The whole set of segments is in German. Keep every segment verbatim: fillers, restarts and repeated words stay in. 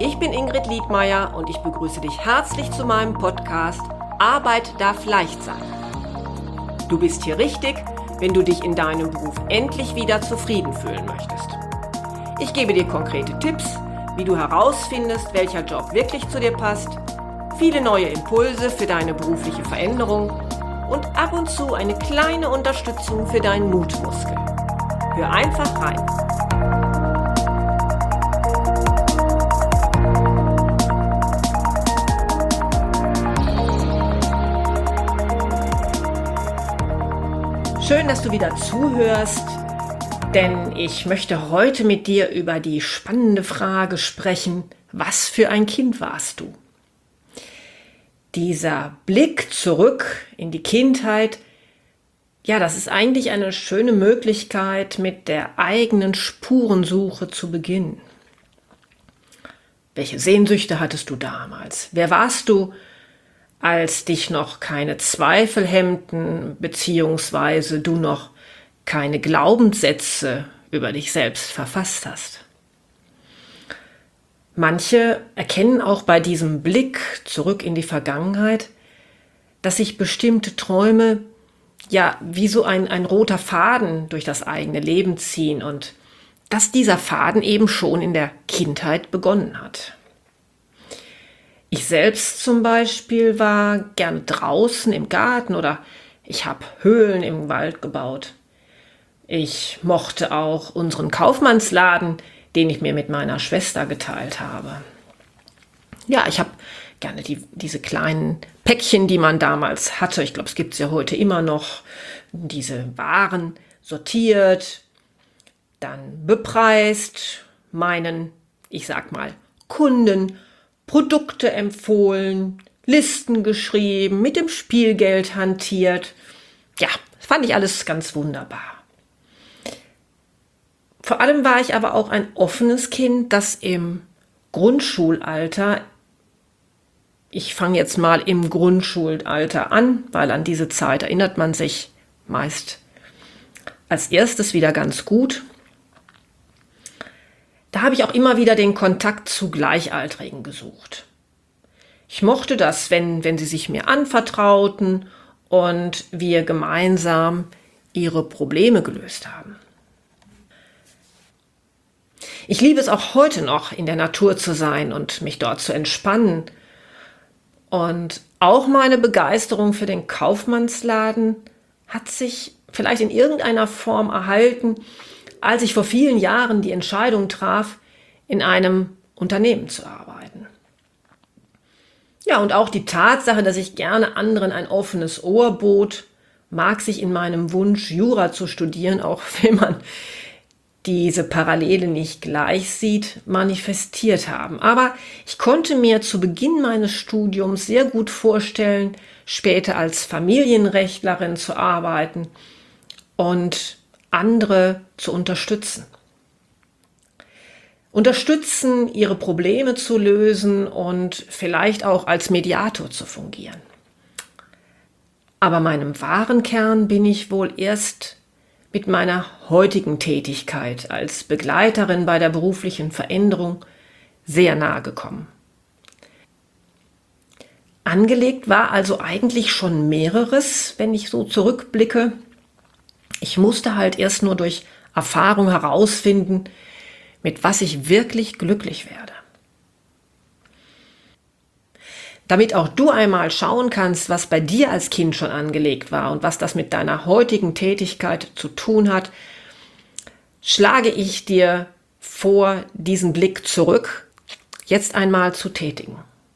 Ich bin Ingrid Liedmeier und ich begrüße dich herzlich zu meinem Podcast Arbeit darf leicht sein. Du bist hier richtig, wenn du dich in deinem Beruf endlich wieder zufrieden fühlen möchtest. Ich gebe dir konkrete Tipps, wie du herausfindest, welcher Job wirklich zu dir passt, viele neue Impulse für deine berufliche Veränderung und ab und zu eine kleine Unterstützung für deinen Mutmuskel. Hör einfach rein. Schön, dass du wieder zuhörst, denn ich möchte heute mit dir über die spannende Frage sprechen: Was für ein Kind warst du? Dieser Blick zurück in die Kindheit, ja, das ist eigentlich eine schöne Möglichkeit, mit der eigenen Spurensuche zu beginnen. Welche Sehnsüchte hattest du damals? Wer warst du, als dich noch keine Zweifel hemmten, beziehungsweise du noch keine Glaubenssätze über dich selbst verfasst hast? Manche erkennen auch bei diesem Blick zurück in die Vergangenheit, dass sich bestimmte Träume ja wie so ein, ein roter Faden durch das eigene Leben ziehen und dass dieser Faden eben schon in der Kindheit begonnen hat. Ich selbst zum Beispiel war gerne draußen im Garten oder ich habe Höhlen im Wald gebaut. Ich mochte auch unseren Kaufmannsladen, den ich mir mit meiner Schwester geteilt habe. Ja, ich habe gerne die, diese kleinen Päckchen, die man damals hatte, ich glaube, es gibt es ja heute immer noch, diese Waren sortiert, dann bepreist, meinen, ich sag mal, Kunden Produkte empfohlen, Listen geschrieben, mit dem Spielgeld hantiert. Ja, das fand ich alles ganz wunderbar. Vor allem war ich aber auch ein offenes Kind, das im Grundschulalter, ich fange jetzt mal im Grundschulalter an, weil an diese Zeit erinnert man sich meist als erstes wieder ganz gut. Da habe ich auch immer wieder den Kontakt zu Gleichaltrigen gesucht. Ich mochte das, wenn, wenn sie sich mir anvertrauten und wir gemeinsam ihre Probleme gelöst haben. Ich liebe es auch heute noch, in der Natur zu sein und mich dort zu entspannen. Und auch meine Begeisterung für den Kaufmannsladen hat sich vielleicht in irgendeiner Form erhalten, als ich vor vielen Jahren die Entscheidung traf, in einem Unternehmen zu arbeiten. Ja, und auch die Tatsache, dass ich gerne anderen ein offenes Ohr bot, mag sich in meinem Wunsch, Jura zu studieren, auch wenn man diese Parallele nicht gleich sieht, manifestiert haben. Aber ich konnte mir zu Beginn meines Studiums sehr gut vorstellen, später als Familienrechtlerin zu arbeiten und andere zu unterstützen. Unterstützen, ihre Probleme zu lösen und vielleicht auch als Mediator zu fungieren. Aber meinem wahren Kern bin ich wohl erst mit meiner heutigen Tätigkeit als Begleiterin bei der beruflichen Veränderung sehr nahe gekommen. Angelegt war also eigentlich schon mehreres, wenn ich so zurückblicke. Ich musste halt erst nur durch Erfahrung herausfinden, mit was ich wirklich glücklich werde. Damit auch du einmal schauen kannst, was bei dir als Kind schon angelegt war und was das mit deiner heutigen Tätigkeit zu tun hat, schlage ich dir vor, diesen Blick zurück jetzt einmal zu tätigen.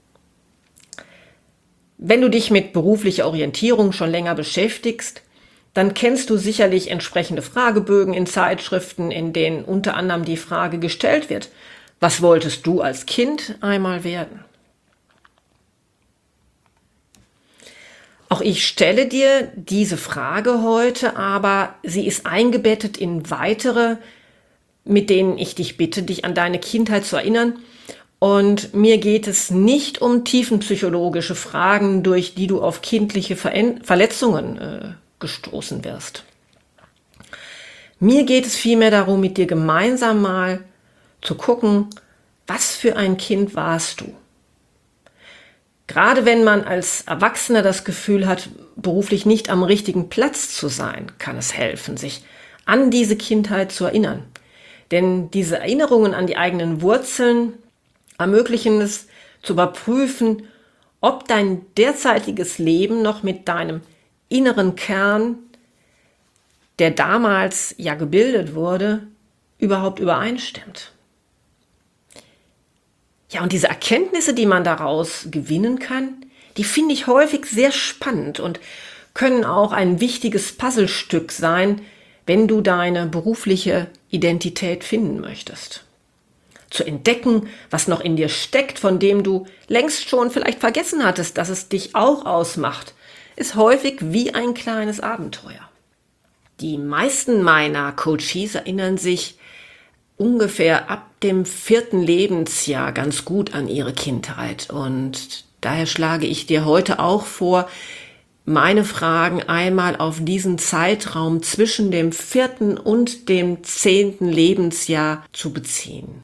Wenn du dich mit beruflicher Orientierung schon länger beschäftigst, dann kennst du sicherlich entsprechende Fragebögen in Zeitschriften, in denen unter anderem die Frage gestellt wird: Was wolltest du als Kind einmal werden? Auch ich stelle dir diese Frage heute, aber sie ist eingebettet in weitere, mit denen ich dich bitte, dich an deine Kindheit zu erinnern. Und mir geht es nicht um tiefenpsychologische Fragen, durch die du auf kindliche Verletzungen äh, gestoßen wirst. Mir geht es vielmehr darum, mit dir gemeinsam mal zu gucken, Was für ein Kind warst du? Gerade wenn man als Erwachsener das Gefühl hat, beruflich nicht am richtigen Platz zu sein, kann es helfen, sich an diese Kindheit zu erinnern. Denn diese Erinnerungen an die eigenen Wurzeln ermöglichen es zu überprüfen, ob dein derzeitiges Leben noch mit deinem inneren Kern, der damals ja gebildet wurde, überhaupt übereinstimmt. Ja, und diese Erkenntnisse, die man daraus gewinnen kann, die finde ich häufig sehr spannend und können auch ein wichtiges Puzzlestück sein, wenn du deine berufliche Identität finden möchtest. Zu entdecken, was noch in dir steckt, von dem du längst schon vielleicht vergessen hattest, dass es dich auch ausmacht, ist häufig wie ein kleines Abenteuer. Die meisten meiner Coaches erinnern sich ungefähr ab dem vierten Lebensjahr ganz gut an ihre Kindheit. Und daher schlage ich dir heute auch vor, meine Fragen einmal auf diesen Zeitraum zwischen dem vierten und dem zehnten Lebensjahr zu beziehen.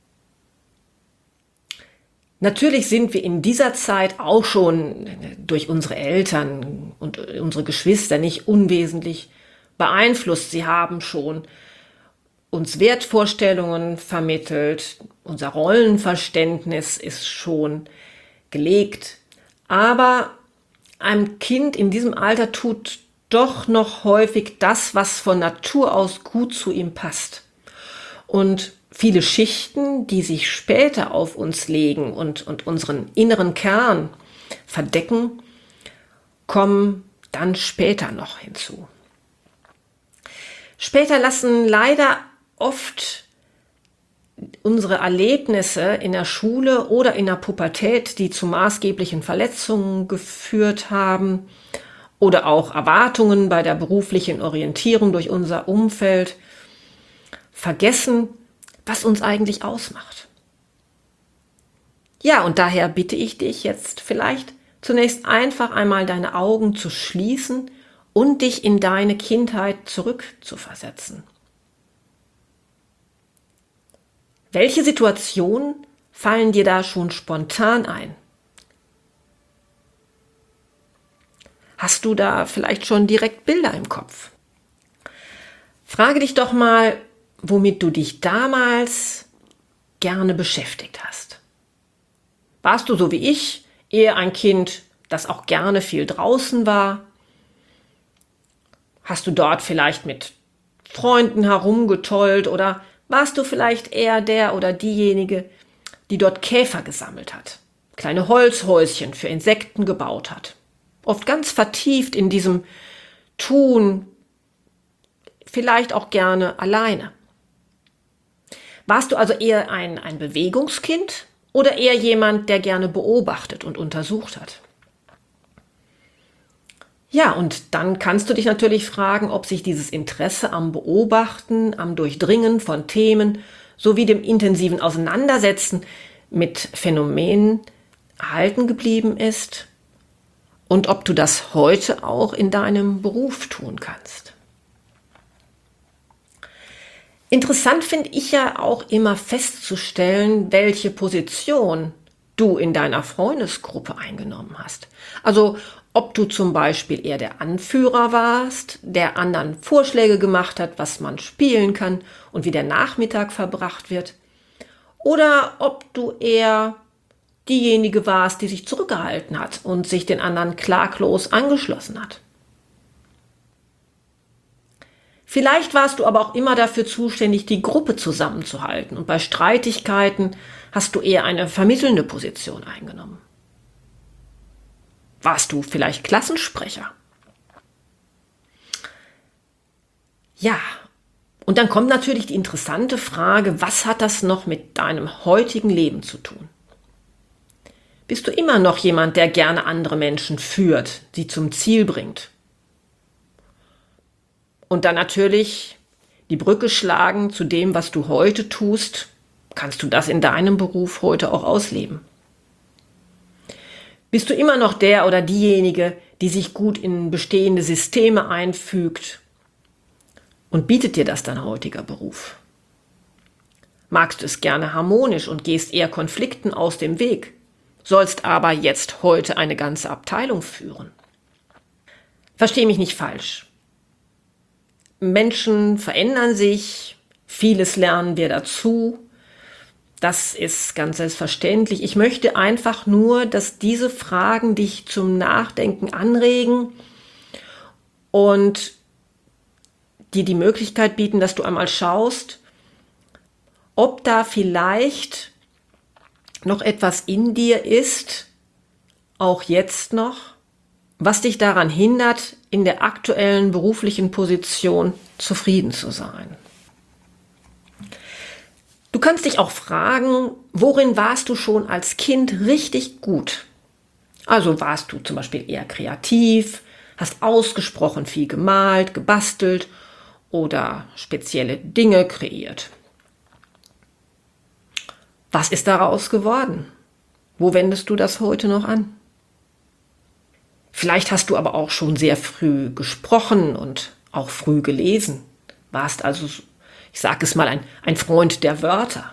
Natürlich sind wir in dieser Zeit auch schon durch unsere Eltern und unsere Geschwister nicht unwesentlich beeinflusst. Sie haben schon uns Wertvorstellungen vermittelt, unser Rollenverständnis ist schon gelegt. Aber ein Kind in diesem Alter tut doch noch häufig das, was von Natur aus gut zu ihm passt. Und viele Schichten, die sich später auf uns legen und, und unseren inneren Kern verdecken, kommen dann später noch hinzu. Später lassen leider oft unsere Erlebnisse in der Schule oder in der Pubertät, die zu maßgeblichen Verletzungen geführt haben, oder auch Erwartungen bei der beruflichen Orientierung durch unser Umfeld, vergessen, was uns eigentlich ausmacht. Ja, und daher bitte ich dich jetzt vielleicht zunächst einfach einmal deine Augen zu schließen und dich in deine Kindheit zurückzuversetzen. Welche Situationen fallen dir da schon spontan ein? Hast du da vielleicht schon direkt Bilder im Kopf? Frage dich doch mal, womit du dich damals gerne beschäftigt hast. Warst du so wie ich eher ein Kind, das auch gerne viel draußen war? Hast du dort vielleicht mit Freunden herumgetollt oder warst du vielleicht eher der oder diejenige, die dort Käfer gesammelt hat, kleine Holzhäuschen für Insekten gebaut hat, oft ganz vertieft in diesem Tun, vielleicht auch gerne alleine? Warst du also eher ein, ein Bewegungskind oder eher jemand, der gerne beobachtet und untersucht hat? Ja, und dann kannst du dich natürlich fragen, ob sich dieses Interesse am Beobachten, am Durchdringen von Themen sowie dem intensiven Auseinandersetzen mit Phänomenen erhalten geblieben ist und ob du das heute auch in deinem Beruf tun kannst. Interessant finde ich ja auch immer festzustellen, welche Position du in deiner Freundesgruppe eingenommen hast. Also ob du zum Beispiel eher der Anführer warst, der anderen Vorschläge gemacht hat, was man spielen kann und wie der Nachmittag verbracht wird, oder ob du eher diejenige warst, die sich zurückgehalten hat und sich den anderen klaglos angeschlossen hat. Vielleicht warst du aber auch immer dafür zuständig, die Gruppe zusammenzuhalten, und bei Streitigkeiten hast du eher eine vermittelnde Position eingenommen. Warst du vielleicht Klassensprecher? Ja, und dann kommt natürlich die interessante Frage, was hat das noch mit deinem heutigen Leben zu tun? Bist du immer noch jemand, der gerne andere Menschen führt, sie zum Ziel bringt? Und dann natürlich die Brücke schlagen zu dem, was du heute tust. Kannst du das in deinem Beruf heute auch ausleben? Bist du immer noch der oder diejenige, die sich gut in bestehende Systeme einfügt? Und bietet dir das dein heutiger Beruf? magst es gerne harmonisch und gehst eher Konflikten aus dem Weg, sollst aber jetzt heute eine ganze Abteilung führen. Versteh mich nicht falsch. Menschen verändern sich, vieles lernen wir dazu. Das ist ganz selbstverständlich. Ich möchte einfach nur, dass diese Fragen dich zum Nachdenken anregen und dir die Möglichkeit bieten, dass du einmal schaust, ob da vielleicht noch etwas in dir ist, auch jetzt noch, was dich daran hindert, in der aktuellen beruflichen Position zufrieden zu sein. Du kannst dich auch fragen, worin warst du schon als Kind richtig gut? Also warst du zum Beispiel eher kreativ, hast ausgesprochen viel gemalt, gebastelt oder spezielle Dinge kreiert. Was ist daraus geworden? Wo wendest du das heute noch an? Vielleicht hast du aber auch schon sehr früh gesprochen und auch früh gelesen, warst also, ich sage es mal, ein, ein Freund der Wörter.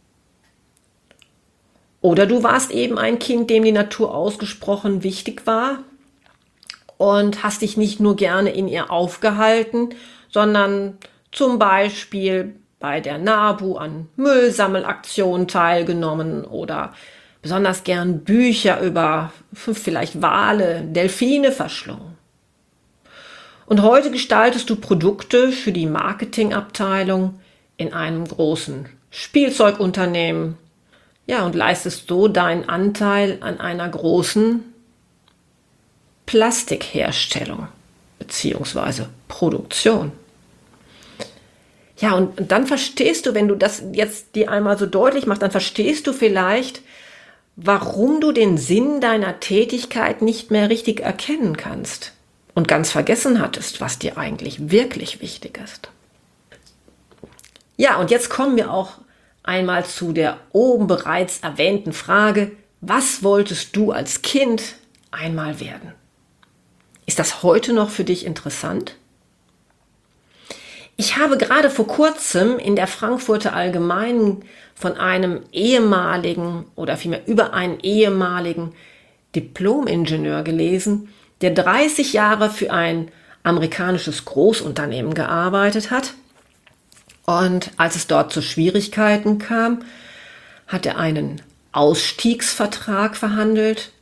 Oder du warst eben ein Kind, dem die Natur ausgesprochen wichtig war und hast dich nicht nur gerne in ihr aufgehalten, sondern zum Beispiel bei der NABU an Müllsammelaktionen teilgenommen oder besonders gern Bücher über vielleicht Wale, Delfine verschlungen. Und heute gestaltest du Produkte für die Marketingabteilung in einem großen Spielzeugunternehmen, ja, und leistest so deinen Anteil an einer großen Plastikherstellung bzw. Produktion. Ja, und dann verstehst du, wenn du das jetzt dir einmal so deutlich machst, dann verstehst du vielleicht, warum du den Sinn deiner Tätigkeit nicht mehr richtig erkennen kannst und ganz vergessen hattest, was dir eigentlich wirklich wichtig ist. Ja, und jetzt kommen wir auch einmal zu der oben bereits erwähnten Frage, was wolltest du als Kind einmal werden? Ist das heute noch für dich interessant? Ich habe gerade vor kurzem in der Frankfurter Allgemeinen von einem ehemaligen oder vielmehr über einen ehemaligen Diplom-Ingenieur gelesen, der dreißig Jahre für ein amerikanisches Großunternehmen gearbeitet hat. Und als es dort zu Schwierigkeiten kam, hat er einen Ausstiegsvertrag verhandelt.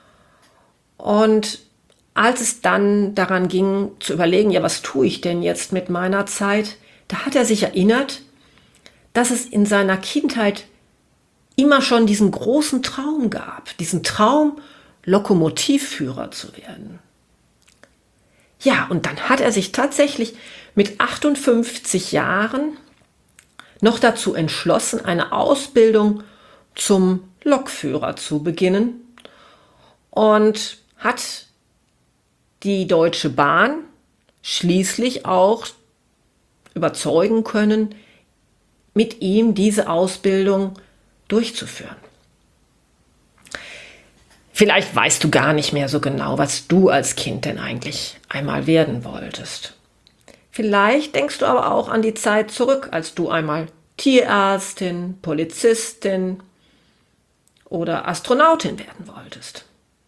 Und als es dann daran ging, zu überlegen, ja, was tue ich denn jetzt mit meiner Zeit, da hat er sich erinnert, dass es in seiner Kindheit immer schon diesen großen Traum gab, diesen Traum, Lokomotivführer zu werden. Ja, und dann hat er sich tatsächlich mit achtundfünfzig Jahren noch dazu entschlossen, eine Ausbildung zum Lokführer zu beginnen und hat die Deutsche Bahn schließlich auch überzeugen können, mit ihm diese Ausbildung durchzuführen. Vielleicht weißt du gar nicht mehr so genau, was du als Kind denn eigentlich einmal werden wolltest. Vielleicht denkst du aber auch an die Zeit zurück, als du einmal Tierärztin, Polizistin oder Astronautin werden wolltest.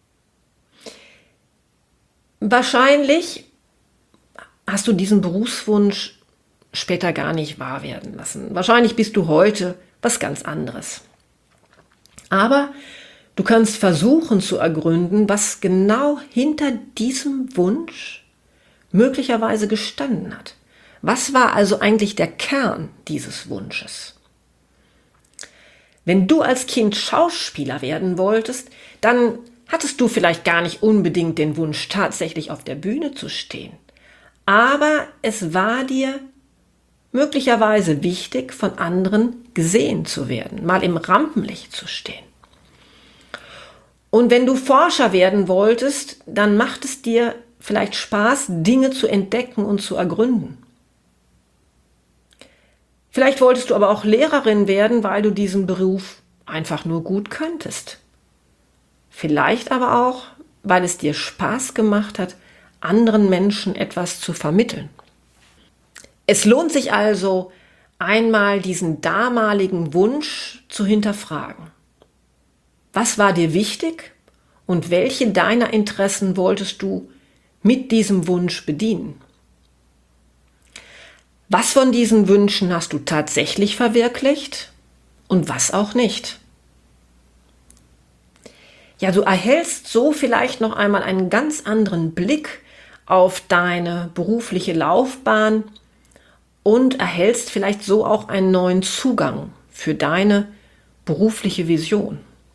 Wahrscheinlich hast du diesen Berufswunsch später gar nicht wahr werden lassen. Wahrscheinlich bist du heute was ganz anderes. Aber du kannst versuchen zu ergründen, was genau hinter diesem Wunsch möglicherweise gestanden hat. Was war also eigentlich der Kern dieses Wunsches? Wenn du als Kind Schauspieler werden wolltest, dann hattest du vielleicht gar nicht unbedingt den Wunsch, tatsächlich auf der Bühne zu stehen. Aber es war dir möglicherweise wichtig, von anderen gesehen zu werden, mal im Rampenlicht zu stehen. Und wenn du Forscher werden wolltest, dann macht es dir vielleicht Spaß, Dinge zu entdecken und zu ergründen. Vielleicht wolltest du aber auch Lehrerin werden, weil du diesen Beruf einfach nur gut könntest. Vielleicht aber auch, weil es dir Spaß gemacht hat, anderen Menschen etwas zu vermitteln. Es lohnt sich also, einmal diesen damaligen Wunsch zu hinterfragen. Was war dir wichtig und welche deiner Interessen wolltest du mit diesem Wunsch bedienen? Was von diesen Wünschen hast du tatsächlich verwirklicht und was auch nicht? Ja, du erhältst so vielleicht noch einmal einen ganz anderen Blick auf deine berufliche Laufbahn und erhältst vielleicht so auch einen neuen Zugang für deine berufliche Vision.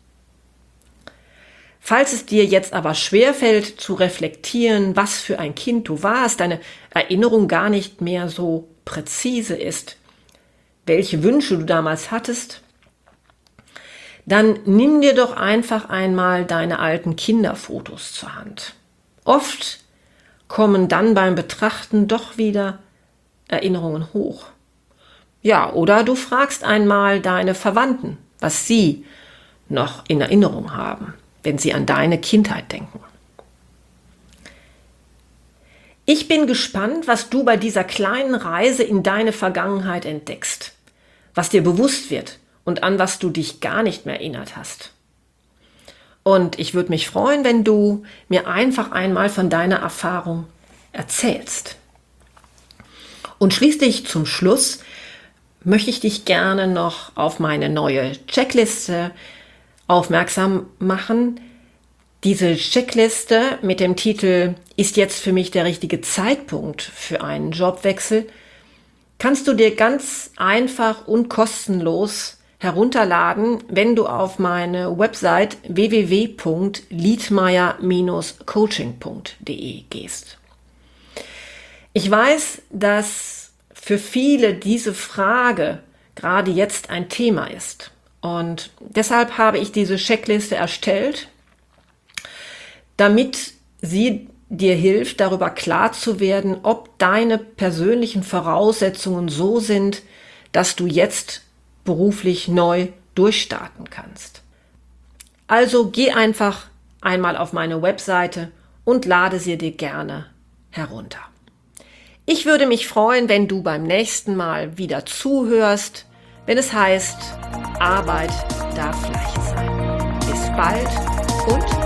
Falls es dir jetzt aber schwerfällt zu reflektieren, was für ein Kind du warst, deine Erinnerung gar nicht mehr so präzise ist, welche Wünsche du damals hattest, dann nimm dir doch einfach einmal deine alten Kinderfotos zur Hand. Oft kommen dann beim Betrachten doch wieder Erinnerungen hoch. Ja, oder du fragst einmal deine Verwandten, was sie noch in Erinnerung haben, wenn sie an deine Kindheit denken. Ich bin gespannt, was du bei dieser kleinen Reise in deine Vergangenheit entdeckst, was dir bewusst wird und an was du dich gar nicht mehr erinnert hast. Und ich würde mich freuen, wenn du mir einfach einmal von deiner Erfahrung erzählst. Und schließlich zum Schluss möchte ich dich gerne noch auf meine neue Checkliste aufmerksam machen. Diese Checkliste mit dem Titel „Ist jetzt für mich der richtige Zeitpunkt für einen Jobwechsel?" kannst du dir ganz einfach und kostenlos herunterladen, wenn du auf meine Website w w w punkt liedmeier Bindestrich coaching punkt d e gehst. Ich weiß, dass für viele diese Frage gerade jetzt ein Thema ist und deshalb habe ich diese Checkliste erstellt, damit sie dir hilft, darüber klar zu werden, ob deine persönlichen Voraussetzungen so sind, dass du jetzt beruflich neu durchstarten kannst. Also geh einfach einmal auf meine Webseite und lade sie dir gerne herunter. Ich würde mich freuen, wenn du beim nächsten Mal wieder zuhörst, wenn es heißt, Arbeit darf leicht sein. Bis bald und